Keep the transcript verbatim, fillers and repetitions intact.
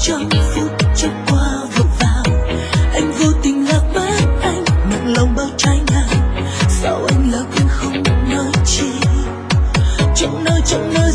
trong phút chốc qua vội vàng, anh vô tình lạc mất anh, nặng lòng bao trái ngang. Sao anh lỡ quên không nói chi, chẳng nơi chẳng nơi